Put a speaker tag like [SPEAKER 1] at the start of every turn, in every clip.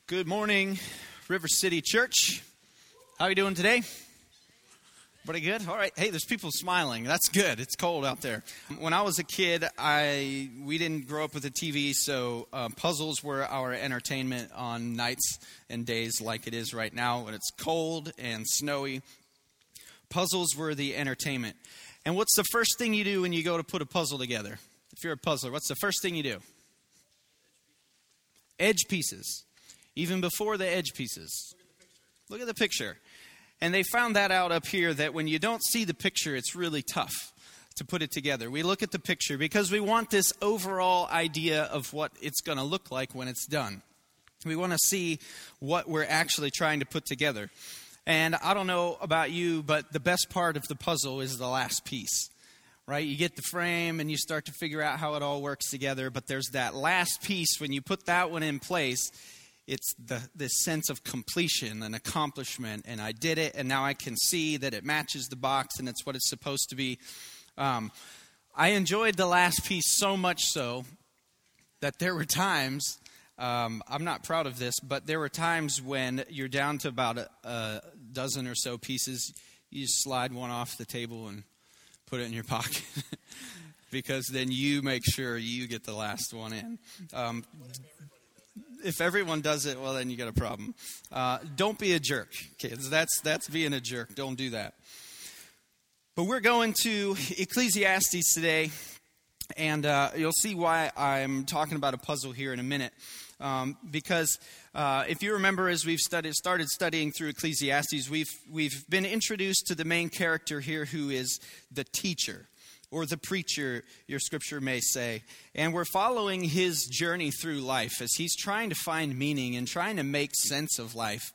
[SPEAKER 1] Good morning, River City Church. How are you doing today? Pretty good? All right. Hey, there's people smiling. That's good. It's cold out there. When I was a kid, we didn't grow up with a TV, so puzzles were our entertainment on nights and days like it is right now when it's cold and snowy. Puzzles were the entertainment. And what's the first thing you do when you go to put a puzzle together? If you're a puzzler, what's the first thing you do? Edge pieces. Even before the edge pieces. Look at the picture. And they found that out up here, that when you don't see the picture, it's really tough to put it together. We look at the picture because we want this overall idea of what it's going to look like when it's done. We want to see what we're actually trying to put together. And I don't know about you, but the best part of the puzzle is the last piece, right? You get the frame and you start to figure out how it all works together. But there's that last piece. When you put that one in place, it's this sense of completion and accomplishment, and I did it, and now I can see that it matches the box, and it's what it's supposed to be. I enjoyed the last piece so much so that there were times, I'm not proud of this, but there were times when you're down to about a dozen or so pieces, you just slide one off the table and put it in your pocket, because then you make sure you get the last one in. If everyone does it, well, then you got a problem. Don't be a jerk, kids. That's being a jerk. Don't do that. But we're going to Ecclesiastes today, and you'll see why I'm talking about a puzzle here in a minute. Because if you remember, as we've started studying through Ecclesiastes, we've been introduced to the main character here, who is the teacher, or the preacher, your scripture may say. And we're following his journey through life as he's trying to find meaning and trying to make sense of life,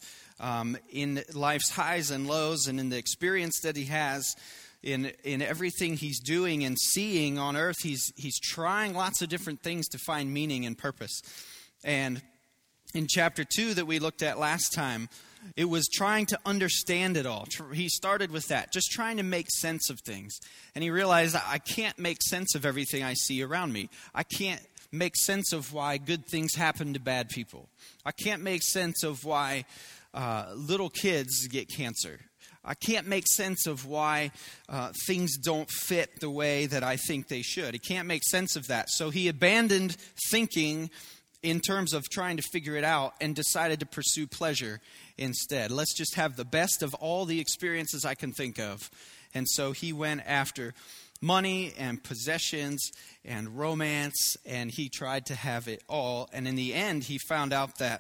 [SPEAKER 1] in life's highs and lows, and in the experience that he has in everything he's doing and seeing on earth. He's trying lots of different things to find meaning and purpose. And in chapter 2 that we looked at last time, it was trying to understand it all. He started with that, just trying to make sense of things. And he realized, I can't make sense of everything I see around me. I can't make sense of why good things happen to bad people. I can't make sense of why little kids get cancer. I can't make sense of why things don't fit the way that I think they should. He can't make sense of that. So he abandoned thinking in terms of trying to figure it out and decided to pursue pleasure instead. Let's just have the best of all the experiences I can think of. And so he went after money and possessions and romance, and he tried to have it all. And in the end, he found out that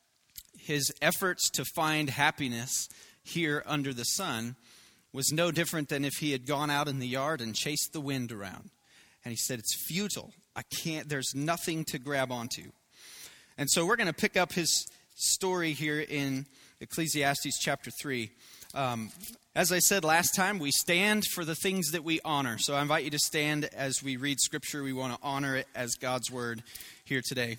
[SPEAKER 1] his efforts to find happiness here under the sun was no different than if he had gone out in the yard and chased the wind around. And he said, it's futile. There's nothing to grab onto. And so we're going to pick up his story here in Ecclesiastes chapter 3. As I said last time, we stand for the things that we honor. So I invite you to stand as we read Scripture. We want to honor it as God's Word here today.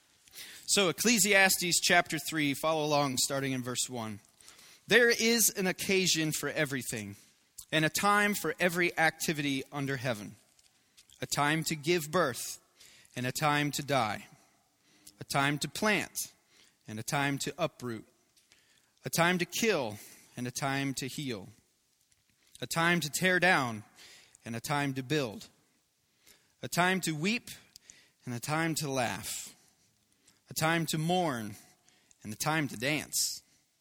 [SPEAKER 1] So Ecclesiastes chapter 3, follow along starting in verse 1. There is an occasion for everything, and a time for every activity under heaven. A time to give birth, and a time to die. A time to plant, and a time to uproot. A time to kill, and a time to heal. A time to tear down, and a time to build. A time to weep, and a time to laugh. A time to mourn, and a time to dance.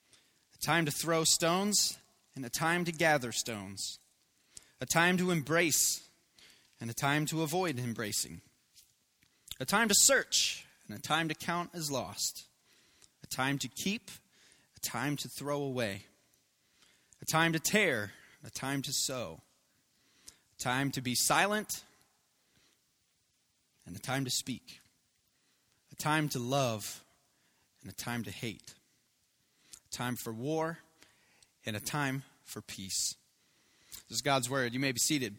[SPEAKER 1] A time to throw stones, and a time to gather stones. A time to embrace, and a time to avoid embracing. A time to search, and a time to count as lost. A time to keep, a time to throw away. A time to tear, a time to sow. A time to be silent, and a time to speak. A time to love, and a time to hate. A time for war, and a time for peace. This is God's word. You may be seated.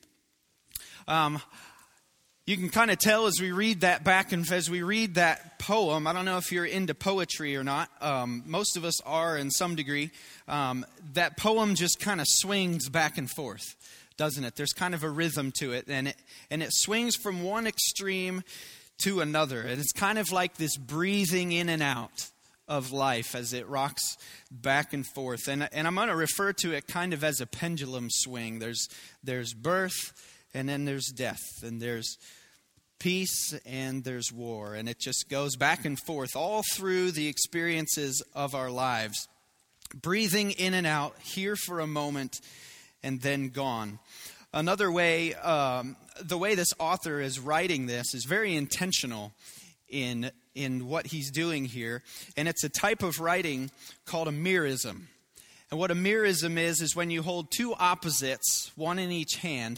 [SPEAKER 1] You can kind of tell as we read that back and as we read that poem. I don't know if you're into poetry or not. Most of us are in some degree. That poem just kind of swings back and forth, doesn't it? There's kind of a rhythm to it, and it swings from one extreme to another. And it's kind of like this breathing in and out of life as it rocks back and forth. And I'm going to refer to it kind of as a pendulum swing. There's birth, and then there's death, and there's peace, and there's war. And it just goes back and forth all through the experiences of our lives. Breathing in and out, here for a moment, and then gone. Another way, the way this author is writing this is very intentional in what he's doing here. And it's a type of writing called a merism. And what a merism is when you hold two opposites, one in each hand,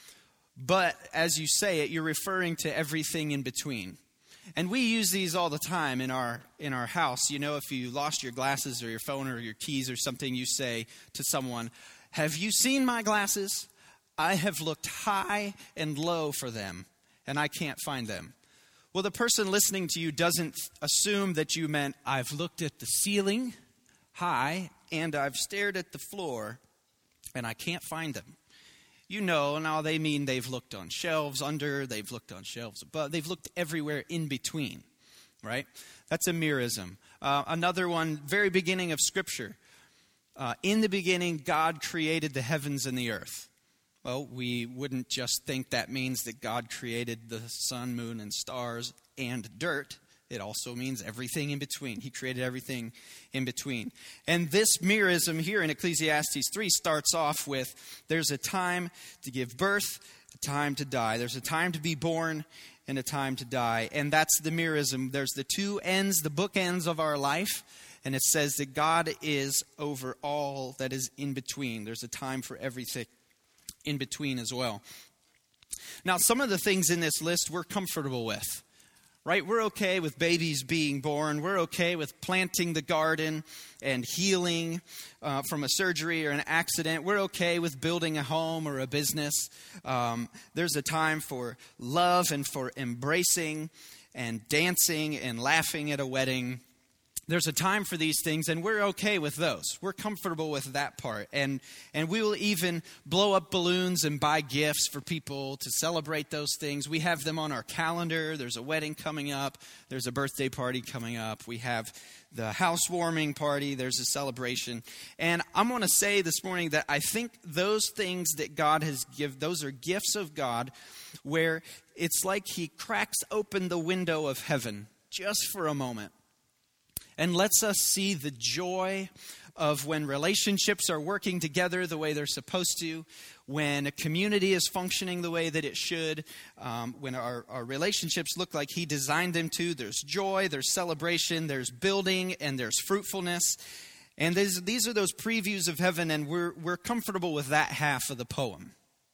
[SPEAKER 1] but as you say it, you're referring to everything in between. And we use these all the time in our house. You know, if you lost your glasses or your phone or your keys or something, you say to someone, "Have you seen my glasses? I have looked high and low for them, and I can't find them." Well, the person listening to you doesn't assume that you meant, "I've looked at the ceiling high, and I've stared at the floor, and I can't find them." You know, now they mean they've looked on shelves under, they've looked on shelves above, they've looked everywhere in between, right? That's a merism. Another one, very beginning of Scripture. In the beginning, God created the heavens and the earth. Well, we wouldn't just think that means that God created the sun, moon, and stars and dirt. It also means everything in between. He created everything in between. And this merism here in Ecclesiastes 3 starts off with, there's a time to give birth, a time to die. There's a time to be born and a time to die. And that's the merism. There's the two ends, the bookends of our life. And it says that God is over all that is in between. There's a time for everything in between as well. Now, some of the things in this list we're comfortable with, right? We're okay with babies being born. We're okay with planting the garden and healing from a surgery or an accident. We're okay with building a home or a business. There's a time for love and for embracing and dancing and laughing at a wedding. There's a time for these things, and we're okay with those. We're comfortable with that part. And we will even blow up balloons and buy gifts for people to celebrate those things. We have them on our calendar. There's a wedding coming up. There's a birthday party coming up. We have the housewarming party. There's a celebration. And I'm going to say this morning that I think those things that God has given, those are gifts of God, where it's like He cracks open the window of heaven just for a moment and lets us see the joy of when relationships are working together the way they're supposed to, when a community is functioning the way that it should, when our relationships look like He designed them to. There's joy, there's celebration, there's building, and there's fruitfulness. And these are those previews of heaven, and we're comfortable with that half of the poem.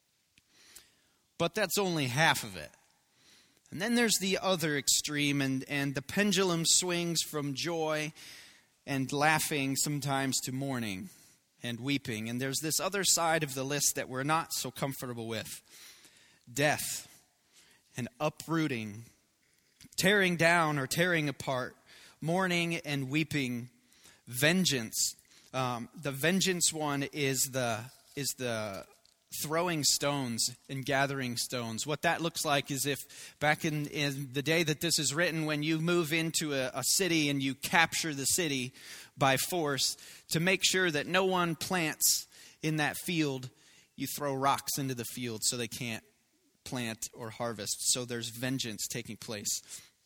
[SPEAKER 1] But that's only half of it. And then there's the other extreme, and the pendulum swings from joy and laughing sometimes to mourning and weeping. And there's this other side of the list that we're not so comfortable with. Death and uprooting, tearing down or tearing apart, mourning and weeping, vengeance. The vengeance one is the throwing stones and gathering stones. What that looks like is if back in the day that this is written, when you move into a city and you capture the city by force, to make sure that no one plants in that field, you throw rocks into the field so they can't plant or harvest. So there's vengeance taking place.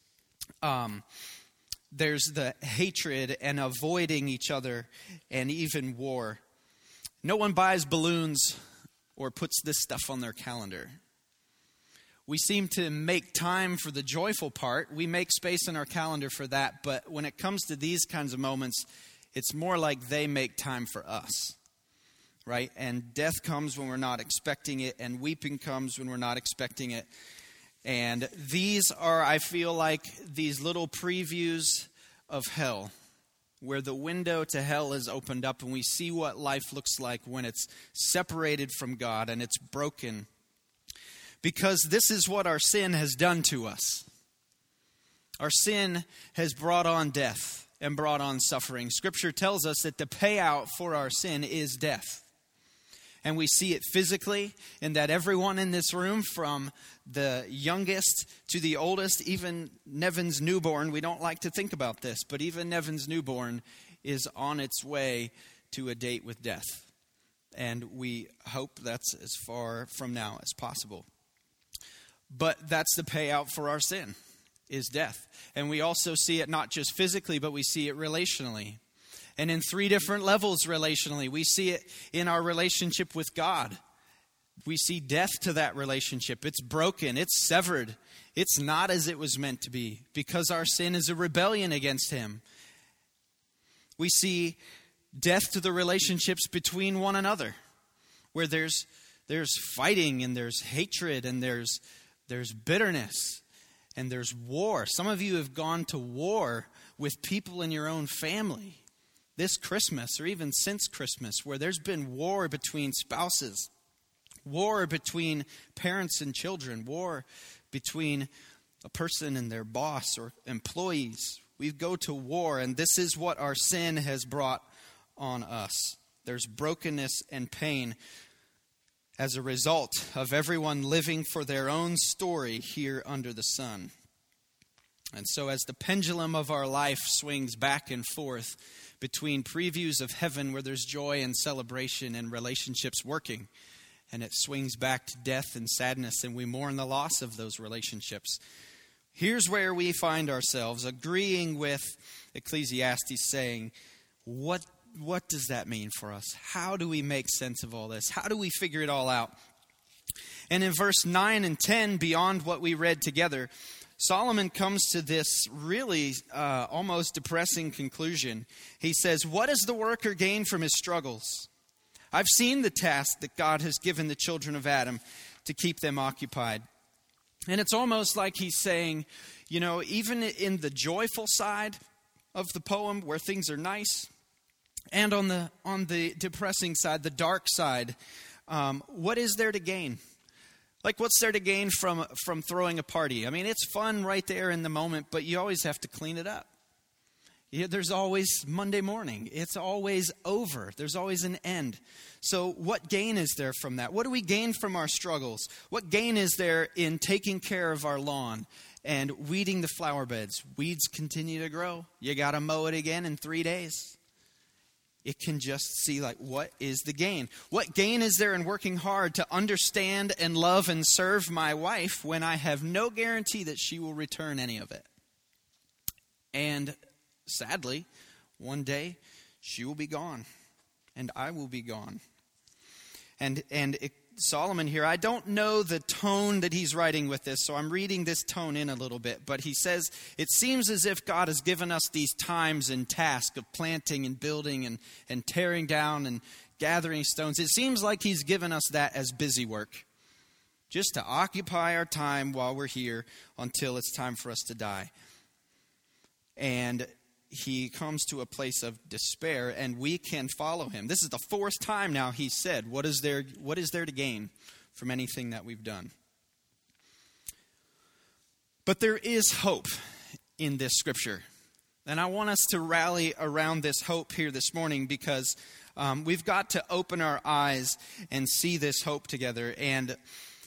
[SPEAKER 1] There's the hatred and avoiding each other and even war. No one buys balloons or puts this stuff on their calendar. We seem to make time for the joyful part. We make space in our calendar for that. But when it comes to these kinds of moments, it's more like they make time for us, right? And death comes when we're not expecting it, and weeping comes when we're not expecting it. And these are, I feel like, these little previews of hell, where the window to hell is opened up and we see what life looks like when it's separated from God and it's broken. Because this is what our sin has done to us. Our sin has brought on death and brought on suffering. Scripture tells us that the payout for our sin is death. And we see it physically in that everyone in this room, from the youngest to the oldest, even Nevin's newborn, we don't like to think about this, but even Nevin's newborn is on its way to a date with death. And we hope that's as far from now as possible. But that's the payout for our sin, is death. And we also see it not just physically, but we see it relationally. And in 3 different levels relationally. We see it in our relationship with God. We see death to that relationship. It's broken. It's severed. It's not as it was meant to be because our sin is a rebellion against Him. We see death to the relationships between one another, where there's fighting and there's hatred and there's bitterness and there's war. Some of you have gone to war with people in your own family this Christmas or even since Christmas, where there's been war between spouses, war between parents and children, war between a person and their boss or employees. We go to war, and this is what our sin has brought on us. There's brokenness and pain as a result of everyone living for their own story here under the sun. And so as the pendulum of our life swings back and forth between previews of heaven where there's joy and celebration and relationships working, and it swings back to death and sadness, and we mourn the loss of those relationships, here's where we find ourselves agreeing with Ecclesiastes, saying, what does that mean for us? How do we make sense of all this? How do we figure it all out? And in verse 9 and 10, beyond what we read together, Solomon comes to this really almost depressing conclusion. He says, "What does the worker gain from his struggles? I've seen the task that God has given the children of Adam to keep them occupied." And it's almost like he's saying, you know, even in the joyful side of the poem where things are nice, and on the depressing side, the dark side, what is there to gain? Like, what's there to gain from throwing a party? I mean, it's fun right there in the moment, but you always have to clean it up. There's always Monday morning. It's always over. There's always an end. So what gain is there from that? What do we gain from our struggles? What gain is there in taking care of our lawn and weeding the flower beds? Weeds continue to grow. You got to mow it again in 3 days. It can just see, like, what is the gain? What gain is there in working hard to understand and love and serve my wife when I have no guarantee that she will return any of it? And sadly, one day she will be gone and I will be gone. And Solomon here, I don't know the tone that he's writing with this, so I'm reading this tone in a little bit. But he says, it seems as if God has given us these times and tasks of planting and building and tearing down and gathering stones. It seems like he's given us that as busy work, just to occupy our time while we're here until it's time for us to die. And he comes to a place of despair, and we can follow him. This is the 4th time now he said, what is there to gain from anything that we've done? But there is hope in this scripture. And I want us to rally around this hope here this morning, because we've got to open our eyes and see this hope together. And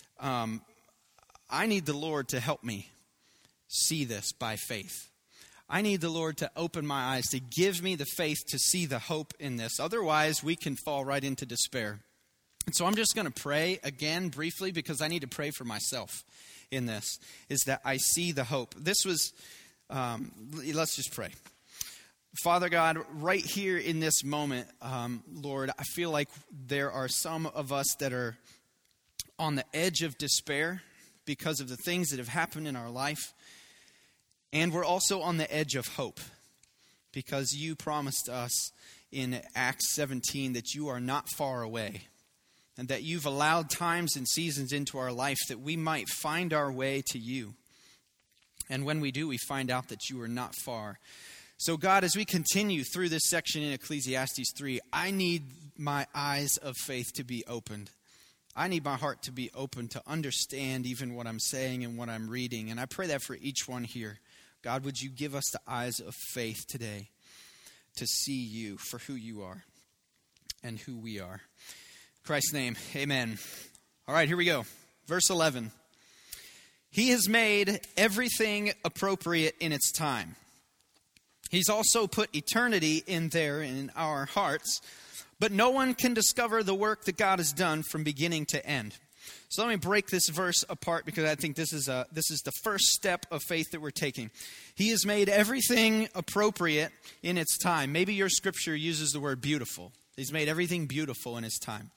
[SPEAKER 1] I need the Lord to help me see this by faith. I need the Lord to open my eyes, to give me the faith to see the hope in this. Otherwise, we can fall right into despair. And so I'm just going to pray again briefly, because I need to pray for myself in this, is that I see the hope. This was, let's just pray. Father God, right here in this moment, Lord, I feel like there are some of us that are on the edge of despair because of the things that have happened in our life. And we're also on the edge of hope, because you promised us in Acts 17 that you are not far away, and that you've allowed times and seasons into our life that we might find our way to you. And when we do, we find out that you are not far. So God, as we continue through this section in Ecclesiastes 3, I need my eyes of faith to be opened. I need my heart to be open to understand even what I'm saying and what I'm reading. And I pray that for each one here. God, would you give us the eyes of faith today to see you for who you are and who we are. Christ's name, amen. All right, here we go. Verse 11. He has made everything appropriate in its time. He's also put eternity in there in our hearts, but no one can discover the work that God has done from beginning to end. So let me break this verse apart because I think this is the first step of faith that we're taking. He has made everything appropriate in its time. Maybe your scripture uses the word beautiful. He's made everything beautiful in his time.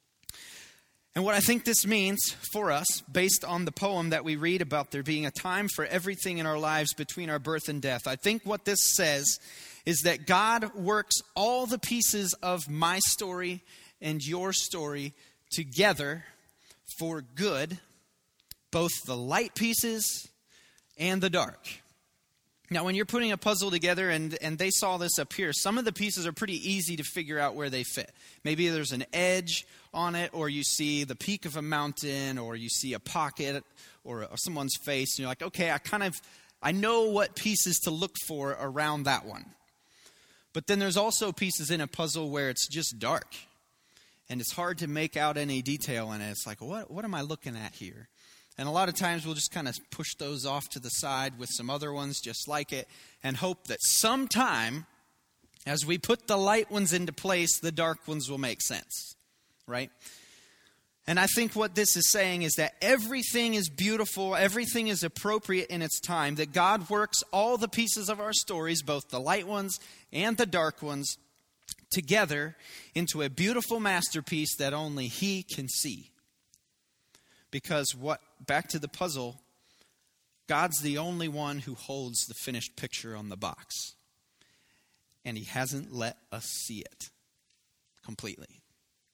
[SPEAKER 1] And what I think this means for us, based on the poem that we read about there being a time for everything in our lives between our birth and death, I think what this says is that God works all the pieces of my story and your story together for good, both the light pieces and the dark. Now, when you're putting a puzzle together, and they saw this up here, some of the pieces are pretty easy to figure out where they fit. Maybe there's an edge on it, or you see the peak of a mountain, or you see a pocket or someone's face, and you're like, okay, I know what pieces to look for around that one. But then there's also pieces in a puzzle where it's just dark, and it's hard to make out any detail in it. It's like, what am I looking at here? And a lot of times we'll just kind of push those off to the side with some other ones just like it and hope that sometime as we put the light ones into place, the dark ones will make sense, right? And I think what this is saying is that everything is beautiful, everything is appropriate in its time, that God works all the pieces of our stories, both the light ones and the dark ones, together into a beautiful masterpiece that only He can see. Because back to the puzzle, God's the only one who holds the finished picture on the box. And He hasn't let us see it completely.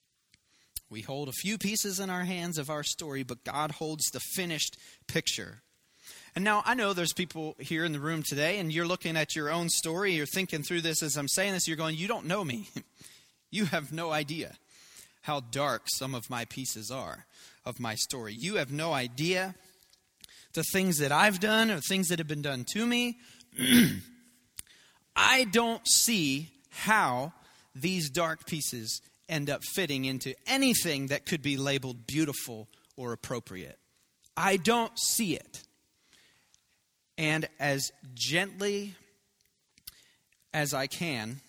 [SPEAKER 1] We hold a few pieces in our hands of our story, but God holds the finished picture. And now I know there's people here in the room today, and you're looking at your own story, you're thinking through this as I'm saying this, you're going, you don't know me. You have no idea how dark some of my pieces are of my story. You have no idea the things that I've done or things that have been done to me. I don't see how these dark pieces end up fitting into anything that could be labeled beautiful or appropriate. I don't see it. And as gently as I can,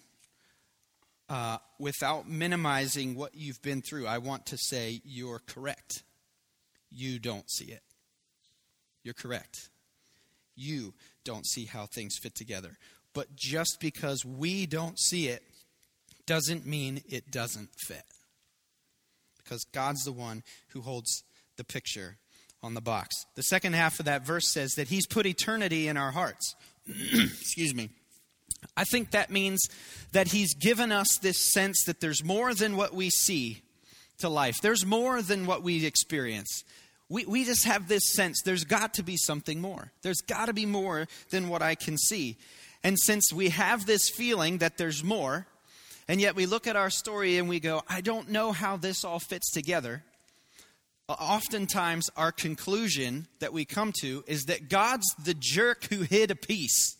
[SPEAKER 1] without minimizing what you've been through, I want to say you're correct. You don't see it. You're correct. You don't see how things fit together. But just because we don't see it doesn't mean it doesn't fit. Because God's the one who holds the picture on the box. The second half of that verse says that He's put eternity in our hearts. Excuse me. I think that means that He's given us this sense that there's more than what we see to life. There's more than what we experience. We just have this sense there's got to be something more. There's got to be more than what I can see. And since we have this feeling that there's more, and yet we look at our story and we go, I don't know how this all fits together. Oftentimes our conclusion that we come to is that God's the jerk who hid a piece.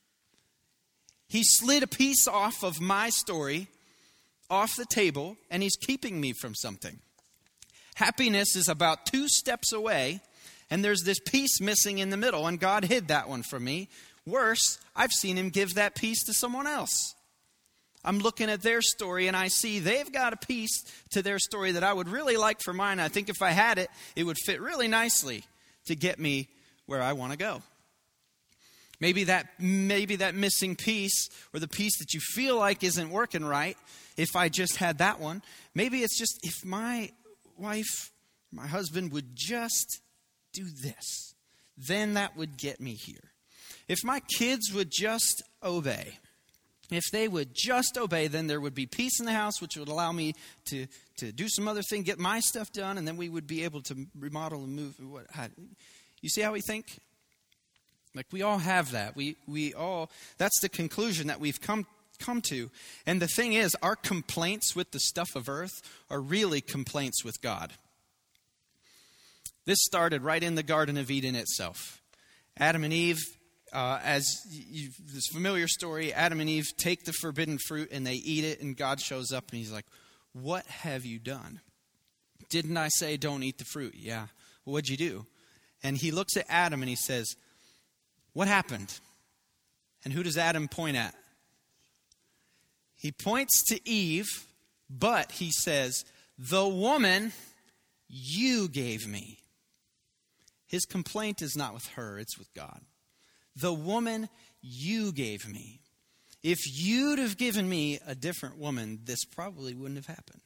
[SPEAKER 1] He slid a piece off of my story, off the table, and He's keeping me from something. Happiness is about 2 steps away, and there's this piece missing in the middle, and God hid that one from me. Worse, I've seen Him give that piece to someone else. I'm looking at their story, and I see they've got a piece to their story that I would really like for mine. I think if I had it, it would fit really nicely to get me where I want to go. Maybe that missing piece, or the piece that you feel like isn't working right, if I just had that one, maybe it's just if my wife, my husband would just do this, then that would get me here. If my kids would just obey, if they would just obey, then there would be peace in the house, which would allow me to do some other thing, get my stuff done, and then we would be able to remodel and move. You see how we think? Like we all have that. We all, that's the conclusion that we've come to. And the thing is, our complaints with the stuff of earth are really complaints with God. This started right in the Garden of Eden itself. Adam and Eve, this familiar story, Adam and Eve take the forbidden fruit and they eat it, and God shows up and He's like, what have you done? Didn't I say don't eat the fruit? Yeah. Well, what'd you do? And he looks at Adam and he says, what happened? And who does Adam point at? He points to Eve, but he says, the woman you gave me. His complaint is not with her, it's with God. The woman you gave me. If you'd have given me a different woman, this probably wouldn't have happened.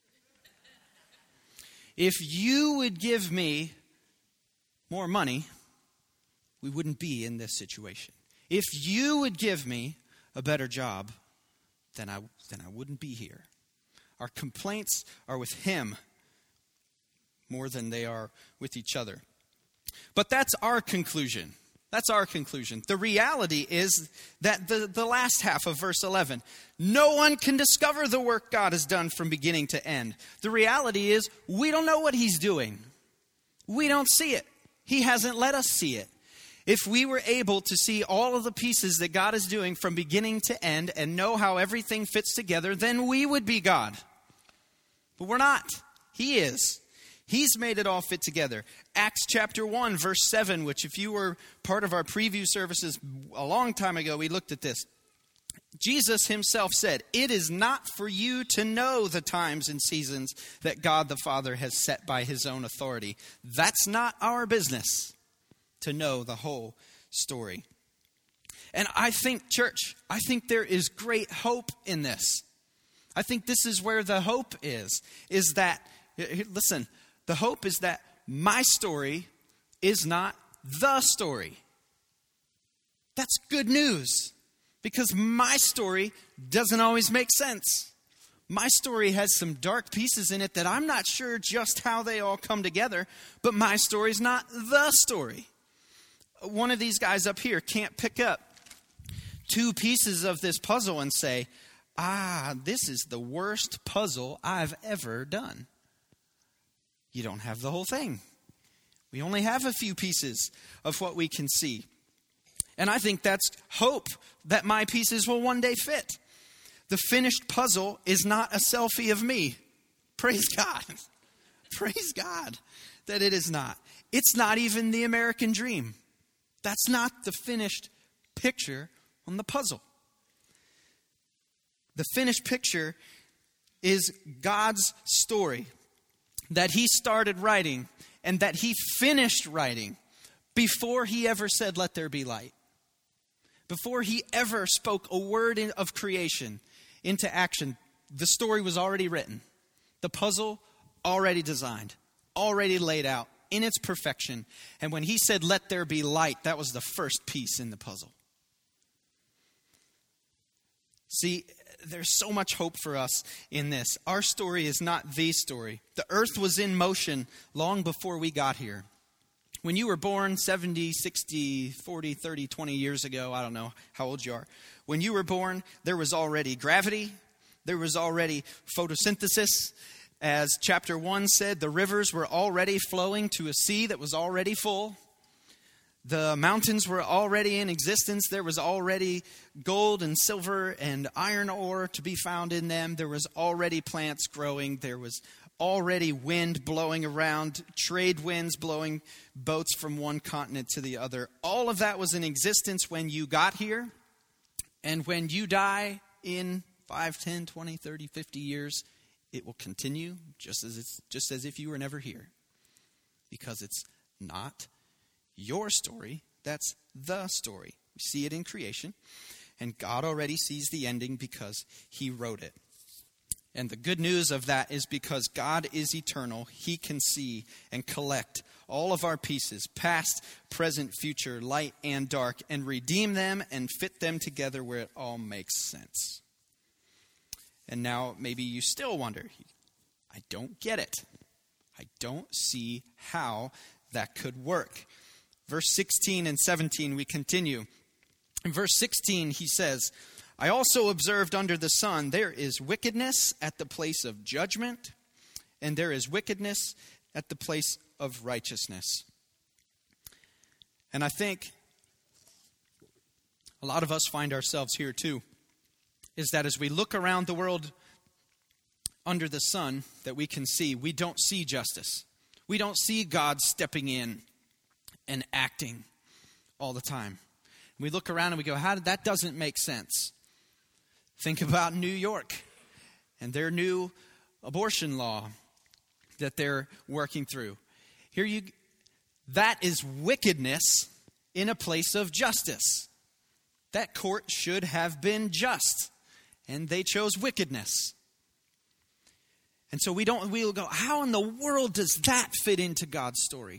[SPEAKER 1] If you would give me more money, we wouldn't be in this situation. If you would give me a better job, then I wouldn't be here. Our complaints are with him more than they are with each other. But that's our conclusion. That's our conclusion. The reality is that the last half of verse 11, no one can discover the work God has done from beginning to end. The reality is we don't know what he's doing. We don't see it. He hasn't let us see it. If we were able to see all of the pieces that God is doing from beginning to end and know how everything fits together, then we would be God. But we're not. He is. He's made it all fit together. Acts chapter 1, verse 7, which if you were part of our preview services a long time ago, we looked at this. Jesus himself said, it is not for you to know the times and seasons that God the Father has set by his own authority. That's not our business to know the whole story. And I think, church, there is great hope in this. I think this is where the hope is that, listen, the hope is that my story is not the story. That's good news, because my story doesn't always make sense. My story has some dark pieces in it that I'm not sure just how they all come together, but my story's not the story. One of these guys up here can't pick up two pieces of this puzzle and say, this is the worst puzzle I've ever done. You don't have the whole thing. We only have a few pieces of what we can see. And I think that's hope that my pieces will one day fit. The finished puzzle is not a selfie of me. Praise God. Praise God that it is not. It's not even the American dream. That's not the finished picture on the puzzle. The finished picture is God's story that he started writing and that he finished writing before he ever said, let there be light. Before he ever spoke a word of creation into action, the story was already written. The puzzle already designed, already laid out in its perfection. And when he said, let there be light, that was the first piece in the puzzle. See, there's so much hope for us in this. Our story is not the story. The earth was in motion long before we got here. When you were born 70, 60, 40, 30, 20 years ago, I don't know how old you are. When you were born, there was already gravity. There was already photosynthesis. As chapter 1 said, the rivers were already flowing to a sea that was already full. The mountains were already in existence. There was already gold and silver and iron ore to be found in them. There was already plants growing. There was already wind blowing around, trade winds blowing boats from one continent to the other. All of that was in existence when you got here. And when you die in 5, 10, 20, 30, 50 years, it will continue just as if you were never here. Because it's not your story, that's the story. We see it in creation, and God already sees the ending because he wrote it. And the good news of that is because God is eternal, he can see and collect all of our pieces, past, present, future, light and dark, and redeem them and fit them together where it all makes sense. And now maybe you still wonder, I don't get it. I don't see how that could work. Verse 16 and 17, we continue. In verse 16, he says, I also observed under the sun, there is wickedness at the place of judgment, and there is wickedness at the place of righteousness. And I think a lot of us find ourselves here too, is that as we look around the world under the sun that we can see, we don't see justice. We don't see God stepping in and acting all the time. We look around and we go, that doesn't make sense. Think about New York and their new abortion law that they're working through. That is wickedness in a place of justice. That court should have been just, and they chose wickedness. And so we'll go, how in the world does that fit into God's story?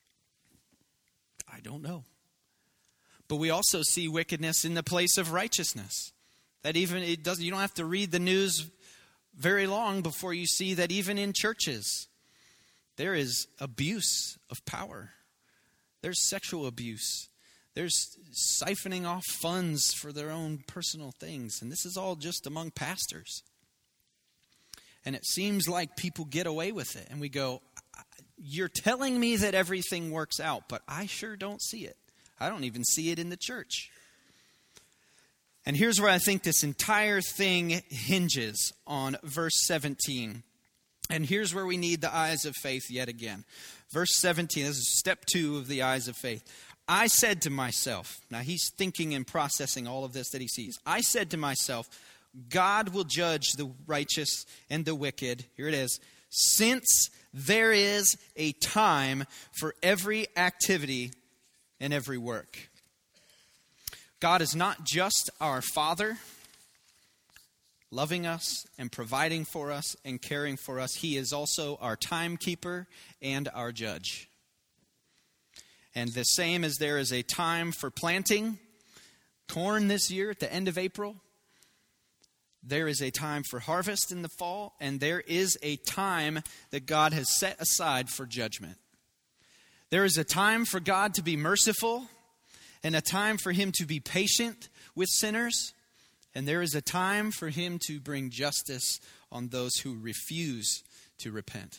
[SPEAKER 1] I don't know. But we also see wickedness in the place of righteousness. That you don't have to read the news very long before you see that even in churches, there is abuse of power. There's sexual abuse. There's siphoning off funds for their own personal things. And this is all just among pastors. And it seems like people get away with it. And we go, you're telling me that everything works out, but I sure don't see it. I don't even see it in the church. And here's where I think this entire thing hinges on verse 17. And here's where we need the eyes of faith yet again. Verse 17, this is step 2 of the eyes of faith. I said to myself, now he's thinking and processing all of this that he sees. I said to myself, God will judge the righteous and the wicked. Here it is. Since there is a time for every activity and every work. God is not just our Father, loving us and providing for us and caring for us. He is also our timekeeper and our judge. And the same as there is a time for planting corn this year at the end of April, there is a time for harvest in the fall, and there is a time that God has set aside for judgment. There is a time for God to be merciful and a time for him to be patient with sinners. And there is a time for him to bring justice on those who refuse to repent.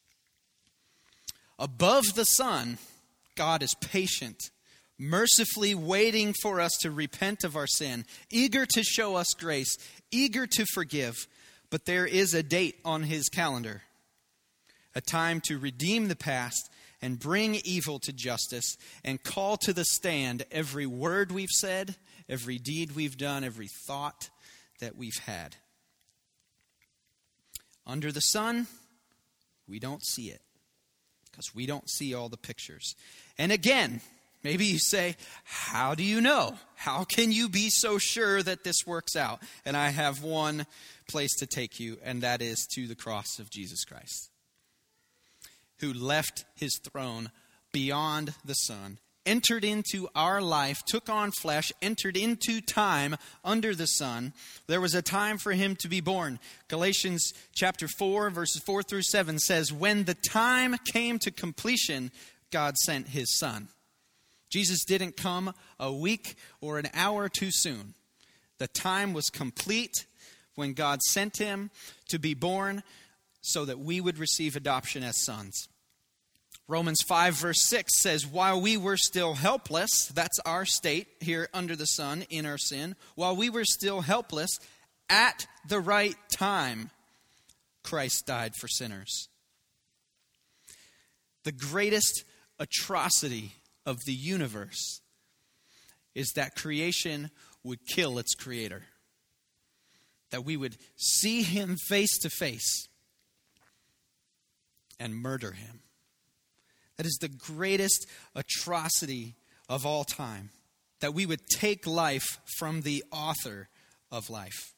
[SPEAKER 1] Above the sun, God is patient, mercifully waiting for us to repent of our sin, eager to show us grace, eager to forgive. But there is a date on his calendar, a time to redeem the past and bring evil to justice and call to the stand every word we've said, every deed we've done, every thought that we've had. Under the sun, we don't see it because we don't see all the pictures. And again, maybe you say, how do you know? How can you be so sure that this works out? And I have one place to take you, and that is to the cross of Jesus Christ, who left his throne beyond the sun, entered into our life, took on flesh, entered into time under the sun. There was a time for him to be born. Galatians chapter 4, verses 4 through 7 says, when the time came to completion, God sent his son. Jesus didn't come a week or an hour too soon. The time was complete when God sent him to be born so that we would receive adoption as sons. Romans 5 verse 6 says, while we were still helpless, that's our state here under the sun in our sin, while we were still helpless, at the right time, Christ died for sinners. The greatest atrocity of the universe is that creation would kill its creator. That we would see him face to face and murder him. That is the greatest atrocity of all time. That we would take life from the author of life.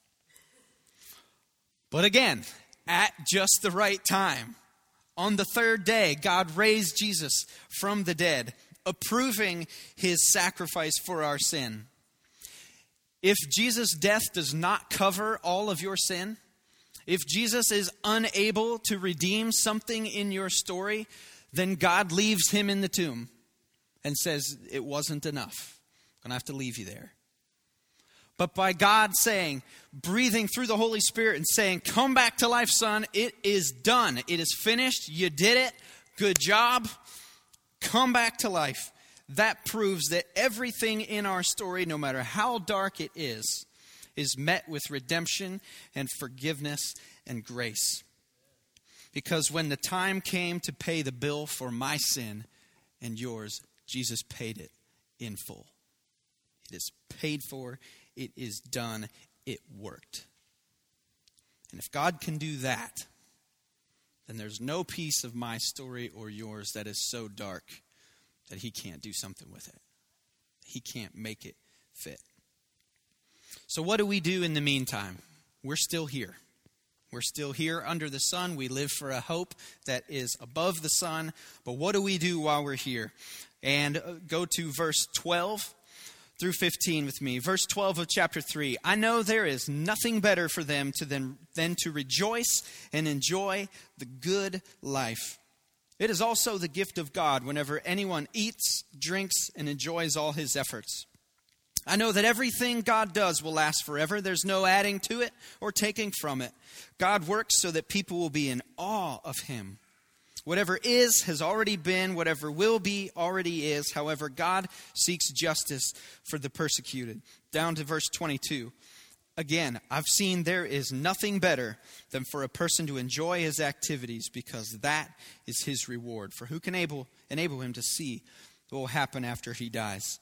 [SPEAKER 1] But again, at just the right time, on the third day, God raised Jesus from the dead, approving his sacrifice for our sin. If Jesus' death does not cover all of your sin, if Jesus is unable to redeem something in your story, then God leaves him in the tomb and says, it wasn't enough. I'm going to have to leave you there. But by God saying, breathing through the Holy Spirit and saying, come back to life, son, it is done. It is finished. You did it. Good job. Come back to life. That proves that everything in our story, no matter how dark it is is met with redemption and forgiveness and grace. Because when the time came to pay the bill for my sin and yours, Jesus paid it in full. It is paid for. It is done. It worked. And if God can do that, then there's no piece of my story or yours that is so dark that he can't do something with it. He can't make it fit. So what do we do in the meantime? We're still here. We're still here under the sun. We live for a hope that is above the sun. But what do we do while we're here? And go to verse 12 through 15 with me. Verse 12 of chapter 3. I know there is nothing better for them than to rejoice and enjoy the good life. It is also the gift of God whenever anyone eats, drinks, and enjoys all his efforts. I know that everything God does will last forever. There's no adding to it or taking from it. God works so that people will be in awe of him. Whatever is has already been. Whatever will be already is. However, God seeks justice for the persecuted. Down to verse 22. Again, I've seen there is nothing better than for a person to enjoy his activities, because that is his reward. For who can enable him to see what will happen after he dies?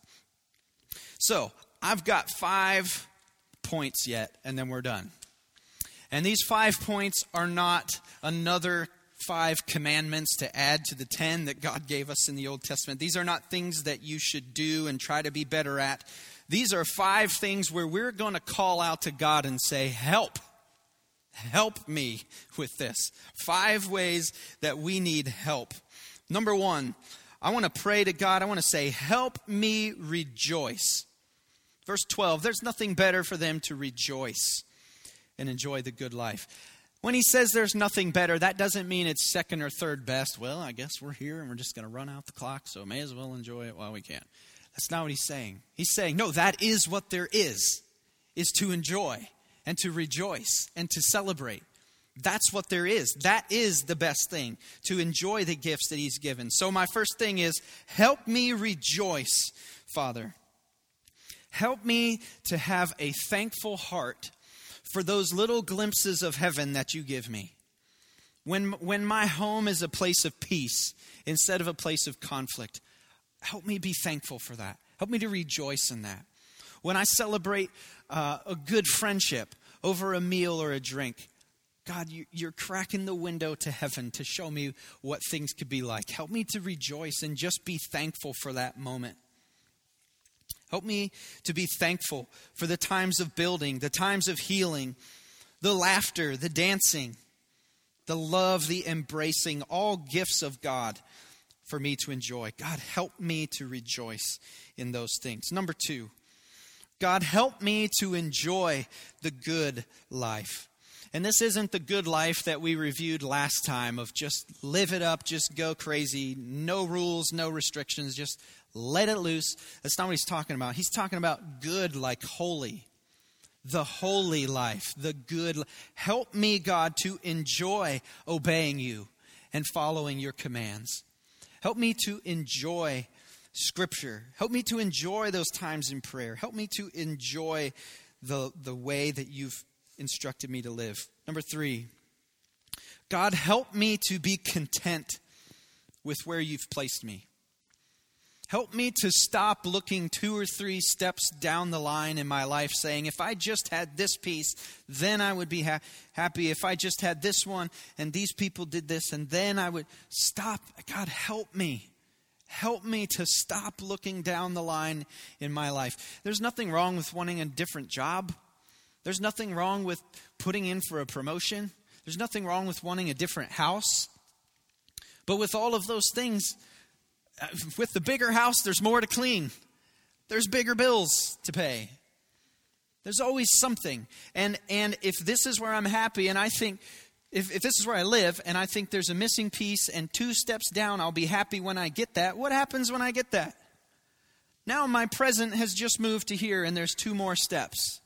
[SPEAKER 1] So, I've got 5 points yet, and then we're done. And these 5 points are not another 5 commandments to add to the 10 that God gave us in the Old Testament. These are not things that you should do and try to be better at. These are 5 things where we're going to call out to God and say, help. Help me with this. 5 ways that we need help. Number 1, I want to pray to God. I want to say, help me rejoice. Verse 12, there's nothing better for them to rejoice and enjoy the good life. When he says there's nothing better, that doesn't mean it's second or third best. Well, I guess we're here and we're just going to run out the clock, so may as well enjoy it while we can. That's not what he's saying. He's saying, no, that is what there is to enjoy and to rejoice and to celebrate. That's what there is. That is the best thing, to enjoy the gifts that he's given. So my first thing is, help me rejoice, Father. Help me to have a thankful heart for those little glimpses of heaven that you give me. When my home is a place of peace instead of a place of conflict, help me be thankful for that. Help me to rejoice in that. When I celebrate a good friendship over a meal or a drink, God, you're cracking the window to heaven to show me what things could be like. Help me to rejoice and just be thankful for that moment. Help me to be thankful for the times of building, the times of healing, the laughter, the dancing, the love, the embracing, all gifts of God for me to enjoy. God, help me to rejoice in those things. Number 2, God, help me to enjoy the good life. And this isn't the good life that we reviewed last time of just live it up, just go crazy, no rules, no restrictions, just let it loose. That's not what he's talking about. He's talking about good like holy, the holy life, the good. Help me, God, to enjoy obeying you and following your commands. Help me to enjoy Scripture. Help me to enjoy those times in prayer. Help me to enjoy the way that you've instructed me to live. Number 3, God, help me to be content with where you've placed me. Help me to stop looking 2 or 3 steps down the line in my life saying, if I just had this piece, then I would be happy. If I just had this one and these people did this, and then I would stop. God, help me. Help me to stop looking down the line in my life. There's nothing wrong with wanting a different job. There's nothing wrong with putting in for a promotion. There's nothing wrong with wanting a different house. But with all of those things, with the bigger house, there's more to clean. There's bigger bills to pay. There's always something. And if this is where I'm happy, and I think, if this is where I live, and I think there's a missing piece, and 2 steps down, I'll be happy when I get that. What happens when I get that? Now my present has just moved to here, and there's 2 more steps.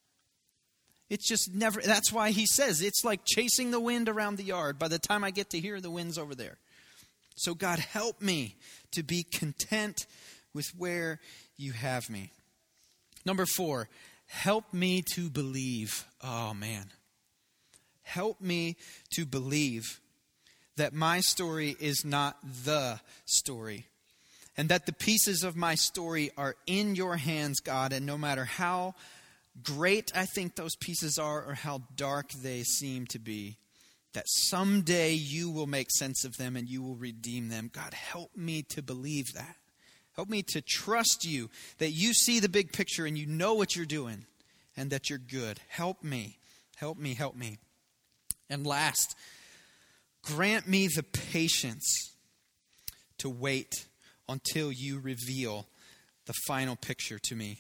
[SPEAKER 1] It's just never, that's why he says, it's like chasing the wind around the yard. By the time I get to here, the wind's over there. So God, help me to be content with where you have me. Number 4, help me to believe. Oh, man. Help me to believe that my story is not the story, and that the pieces of my story are in your hands, God, and no matter how great I think those pieces are or how dark they seem to be, that someday you will make sense of them and you will redeem them. God, help me to believe that. Help me to trust you, that you see the big picture and you know what you're doing and that you're good. Help me, help me, help me. And last, grant me the patience to wait until you reveal the final picture to me.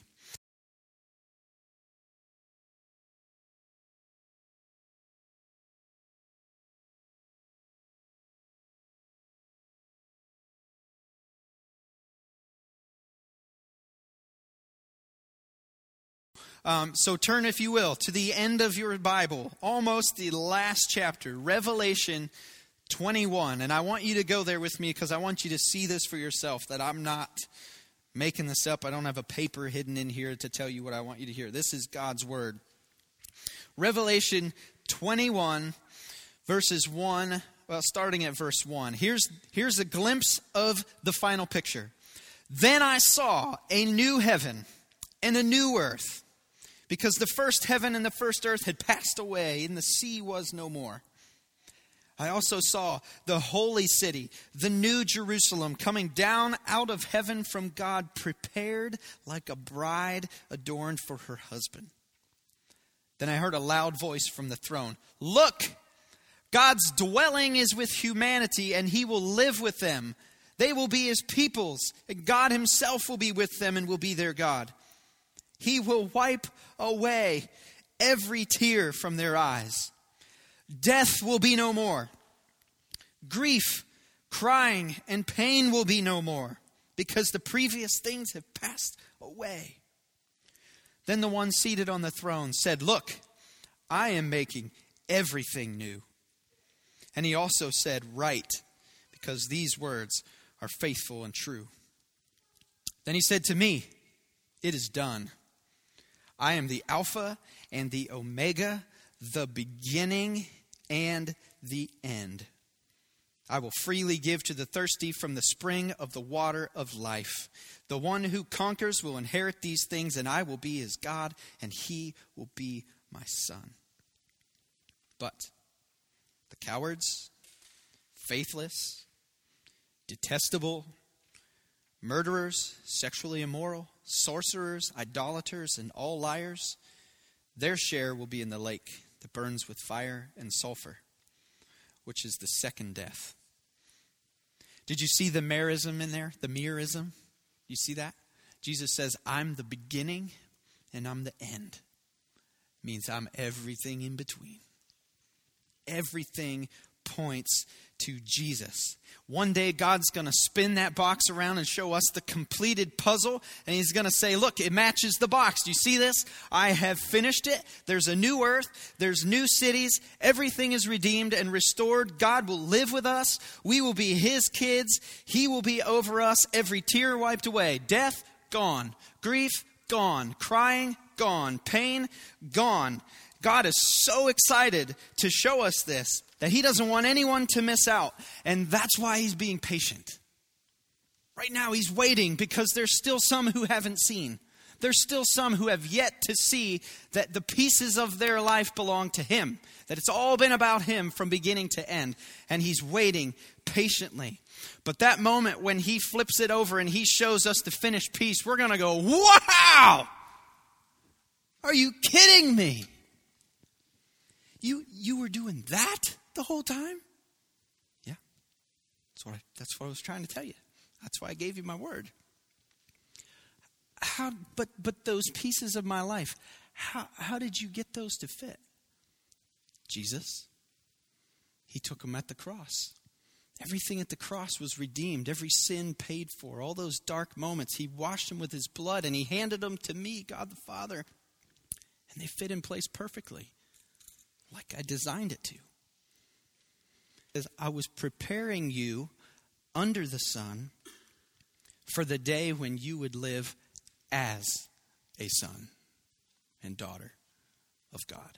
[SPEAKER 1] So turn, if you will, to the end of your Bible, almost the last chapter, Revelation 21. And I want you to go there with me because I want you to see this for yourself, that I'm not making this up. I don't have a paper hidden in here to tell you what I want you to hear. This is God's word. Revelation 21, verses 1, starting at verse 1. Here's a glimpse of the final picture. Then I saw a new heaven and a new earth, because the first heaven and the first earth had passed away, and the sea was no more. I also saw the holy city, the new Jerusalem, coming down out of heaven from God, prepared like a bride adorned for her husband. Then I heard a loud voice from the throne. Look, God's dwelling is with humanity, and he will live with them. They will be his peoples, and God himself will be with them and will be their God. He will wipe away every tear from their eyes. Death will be no more. Grief, crying, and pain will be no more, because the previous things have passed away. Then the one seated on the throne said, Look, I am making everything new. And he also said, Write, because these words are faithful and true. Then he said to me, It is done. I am the Alpha and the Omega, the beginning and the end. I will freely give to the thirsty from the spring of the water of life. The one who conquers will inherit these things, and I will be his God, and he will be my son. But the cowards, faithless, detestable, murderers, sexually immoral, sorcerers, idolaters, and all liars, their share will be in the lake that burns with fire and sulfur, which is the second death. Did you see the merism in there? The merism? You see that? Jesus says, I'm the beginning and I'm the end. Means I'm everything in between. Everything points to Jesus. One day God's going to spin that box around and show us the completed puzzle, and he's going to say, look, it matches the box. Do you see this? I have finished it. There's a new earth. There's new cities. Everything is redeemed and restored. God will live with us. We will be his kids. He will be over us. Every tear wiped away. Death, gone. Grief, gone. Crying, gone. Pain, gone. God is so excited to show us this that he doesn't want anyone to miss out. And that's why he's being patient. Right now he's waiting because there's still some who haven't seen. There's still some who have yet to see that the pieces of their life belong to him. That it's all been about him from beginning to end. And he's waiting patiently. But that moment when he flips it over and he shows us the finished piece, we're going to go, wow! Are you kidding me? You were doing that the whole time? Yeah. That's what I was trying to tell you. That's why I gave you my word. But those pieces of my life, how did you get those to fit? Jesus. He took them at the cross. Everything at the cross was redeemed. Every sin paid for. All those dark moments, he washed them with his blood and he handed them to me, God the Father. And they fit in place perfectly. Like I designed it to. As I was preparing you under the sun for the day when you would live as a son. and daughter of God.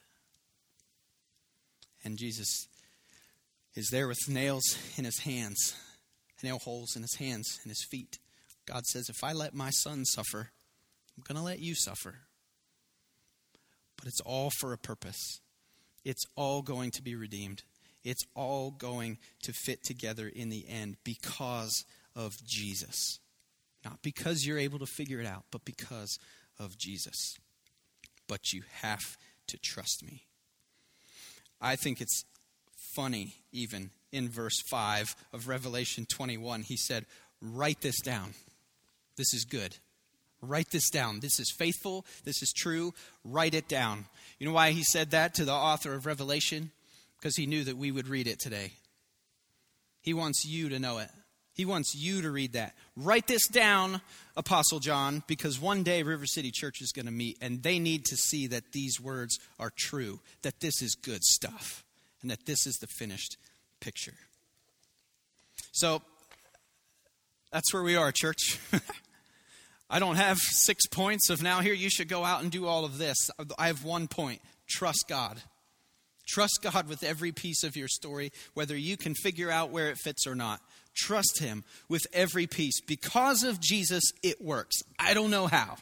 [SPEAKER 1] And Jesus is there with nails in his hands, nail holes in his hands and his feet. God says, if I let my son suffer, I'm going to let you suffer. But it's all for a purpose. It's all going to be redeemed. It's all going to fit together in the end because of Jesus. Not because you're able to figure it out, but because of Jesus. But you have to trust me. I think it's funny, even in verse 5 of Revelation 21, he said, write this down. This is good. Write this down. This is faithful. This is true. Write it down. You know why he said that to the author of Revelation? Because he knew that we would read it today. He wants you to know it. He wants you to read that. Write this down, Apostle John, because one day River City Church is going to meet, and they need to see that these words are true, that this is good stuff, and that this is the finished picture. So, that's where we are, church. I don't have 6 points of now here you should go out and do all of this. I have 1 point. Trust God. Trust God with every piece of your story, whether you can figure out where it fits or not. Trust him with every piece. Because of Jesus, it works. I don't know how.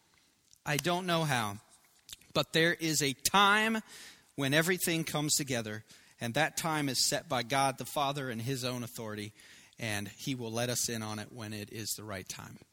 [SPEAKER 1] But there is a time when everything comes together, and that time is set by God the Father in his own authority, and he will let us in on it when it is the right time.